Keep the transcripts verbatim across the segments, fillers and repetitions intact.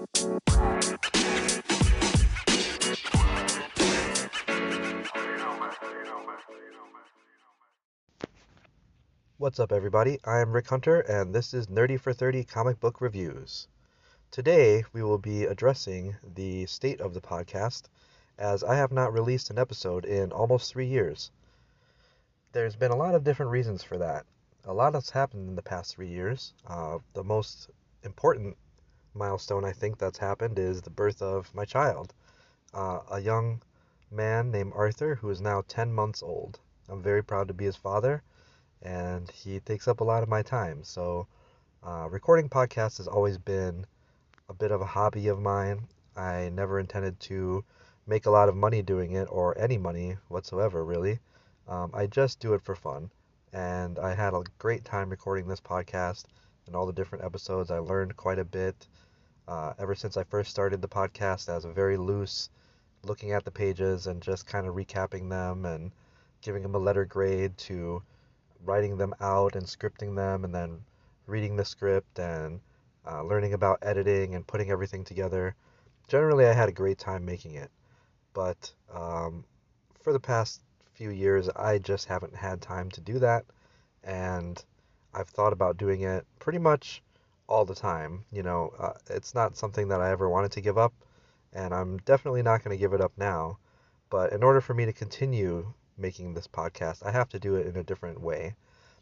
What's up, everybody? I'm Rick Hunter, and this is Nerdy for thirty Comic Book Reviews. Today, we will be addressing the state of the podcast, as I have not released an episode in almost three years. There's been a lot of different reasons for that. A lot has happened in the past three years. Uh, the most important milestone I think that's happened is the birth of my child, uh, a young man named Arthur, who is now ten months old. I'm very proud to be his father, and he takes up a lot of my time. So, uh, recording podcasts has always been a bit of a hobby of mine. I never intended to make a lot of money doing it, or any money whatsoever, really. Um, I just do it for fun, and I had a great time recording this podcast and all the different episodes. I learned quite a bit. Uh, ever since I first started the podcast, as a very loose, looking at the pages and just kind of recapping them and giving them a letter grade, to writing them out and scripting them, and then reading the script and uh, learning about editing and putting everything together. Generally, I had a great time making it, but um, for the past few years, I just haven't had time to do that, and I've thought about doing it pretty much all the time. You know, uh, it's not something that I ever wanted to give up, and I'm definitely not going to give it up now. But in order for me to continue making this podcast, I have to do it in a different way.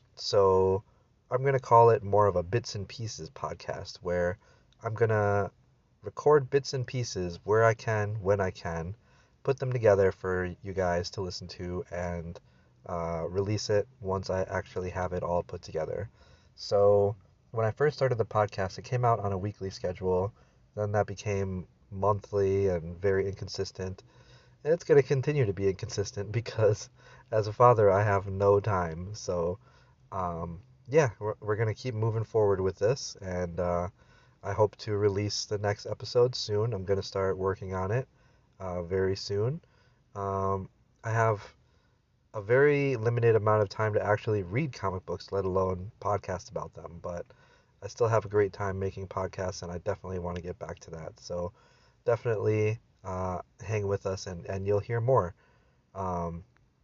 So I'm going to call it more of a bits and pieces podcast, where I'm going to record bits and pieces where I can, when I can, put them together for you guys to listen to, and uh, release it once I actually have it all put together. So when I first started the podcast, it came out on a weekly schedule. Then that became monthly and very inconsistent. And it's going to continue to be inconsistent because as a father, I have no time. So um, yeah, we're, we're going to keep moving forward with this, and uh, I hope to release the next episode soon. I'm going to start working on it uh, very soon. Um, I have a very limited amount of time to actually read comic books, let alone podcast about them, but I still have a great time making podcasts, and I definitely want to get back to that. So definitely uh, hang with us, and, and you'll hear more. Um,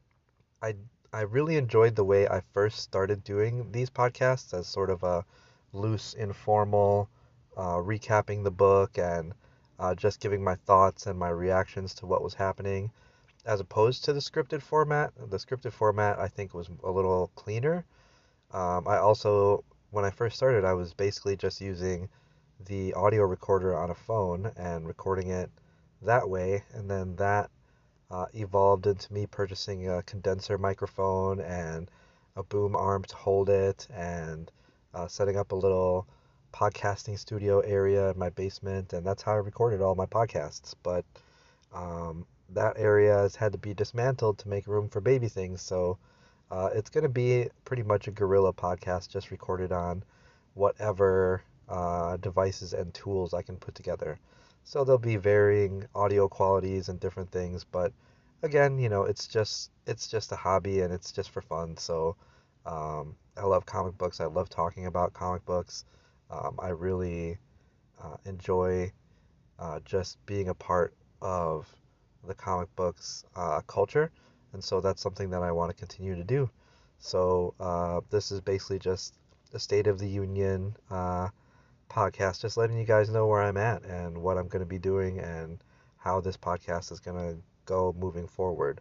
I I really enjoyed the way I first started doing these podcasts, as sort of a loose, informal, uh, recapping the book, and uh, just giving my thoughts and my reactions to what was happening, as opposed to the scripted format. The scripted format, I think, was a little cleaner. Um, I also, when I first started, I was basically just using the audio recorder on a phone and recording it that way, and then that uh, evolved into me purchasing a condenser microphone and a boom arm to hold it, and uh, setting up a little podcasting studio area in my basement, and that's how I recorded all my podcasts. But um, that area has had to be dismantled to make room for baby things, so uh, it's going to be pretty much a guerrilla podcast, just recorded on whatever uh, devices and tools I can put together. So there'll be varying audio qualities and different things, but again, you know, it's just it's just a hobby, and it's just for fun. So um, I love comic books. I love talking about comic books. Um, I really uh, enjoy uh, just being a part of the comic books uh, culture, and so that's something that I want to continue to do. So uh, this is basically just a State of the Union uh, podcast, just letting you guys know where I'm at and what I'm going to be doing and how this podcast is going to go moving forward.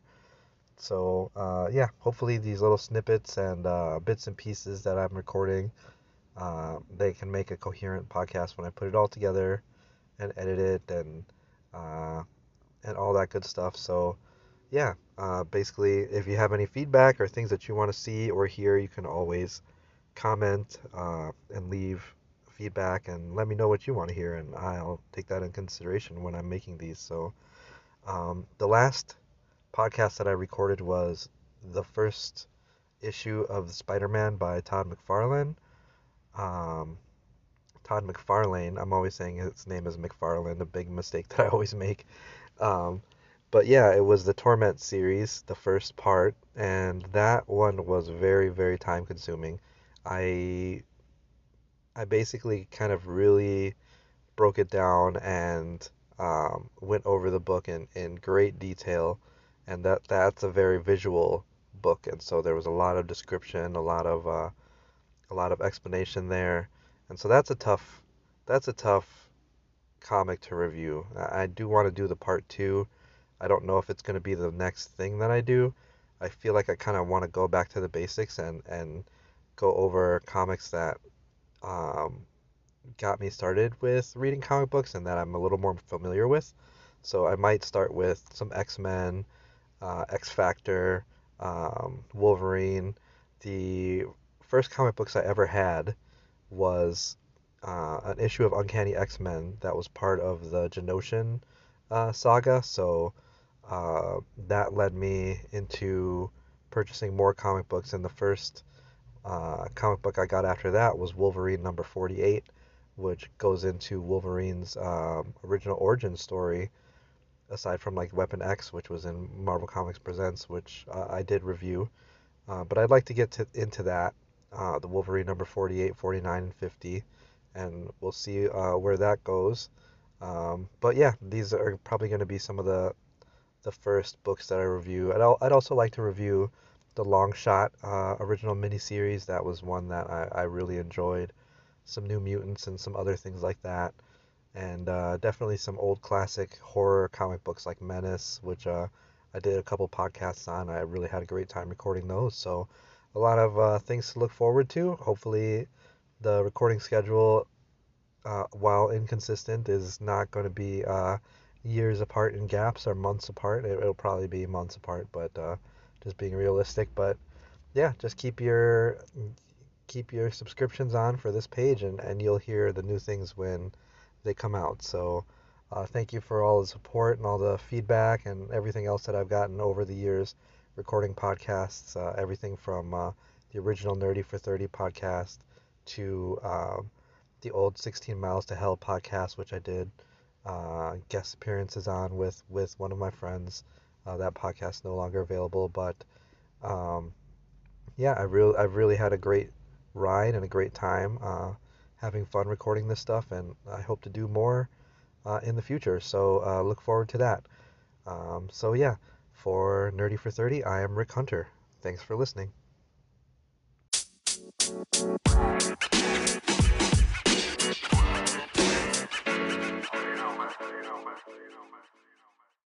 So uh, yeah, hopefully these little snippets and uh, bits and pieces that I'm recording, uh, they can make a coherent podcast when I put it all together and edit it, and uh, and all that good stuff. So yeah, uh, basically, if you have any feedback or things that you want to see or hear, you can always comment uh, and leave feedback and let me know what you want to hear, and I'll take that in consideration when I'm making these. So um, the last podcast that I recorded was the first issue of Spider-Man by Todd McFarlane. Um, Todd McFarlane, I'm always saying his name is McFarlane, a big mistake that I always make. Um, but yeah, it was the Torment series, the first part, and that one was very, very time consuming. I I basically kind of really broke it down and um, went over the book in, in great detail, and that that's a very visual book, and so there was a lot of description, a lot of uh, a lot of explanation there, and so that's a tough that's a tough comic to review. I, I do want to do the part two. I don't know if it's going to be the next thing that I do. I feel like I kind of want to go back to the basics and and go over comics that um, got me started with reading comic books and that I'm a little more familiar with. So I might start with some X-Men, uh, X Factor, um, Wolverine. The first comic books I ever had was uh, an issue of Uncanny X-Men that was part of the Genoshan uh, saga. So uh, that led me into purchasing more comic books, and the first uh, comic book I got after that was Wolverine number forty-eight, which goes into Wolverine's um, original origin story, aside from like Weapon X, which was in Marvel Comics Presents, which uh, I did review. Uh, but I'd like to get to, into that, uh, the Wolverine number forty-eight, forty-nine, and fifty, and we'll see uh, where that goes. Um, but yeah, these are probably going to be some of the the first books that I review. I'd, al- I'd also like to review the Long Shot uh, original miniseries. That was one that I, I really enjoyed. Some New Mutants and some other things like that. And uh, definitely some old classic horror comic books like Menace, which uh, I did a couple podcasts on. I really had a great time recording those. So a lot of uh, things to look forward to. Hopefully the recording schedule, uh, while inconsistent, is not going to be uh, years apart in gaps or months apart. It, it'll probably be months apart, but uh, just being realistic. But yeah, just keep your keep your subscriptions on for this page, and, and you'll hear the new things when they come out. So uh, thank you for all the support and all the feedback and everything else that I've gotten over the years recording podcasts. Uh, everything from uh, the original Nerdy for thirty podcast to uh, the old sixteen Miles to Hell podcast, which I did uh, guest appearances on with, with one of my friends. Uh, that podcast is no longer available, but um, yeah, I really I've really had a great ride and a great time uh, having fun recording this stuff, and I hope to do more uh, in the future. So uh, look forward to that. Um, so yeah, for Nerdy for thirty, I am Rick Hunter. Thanks for listening.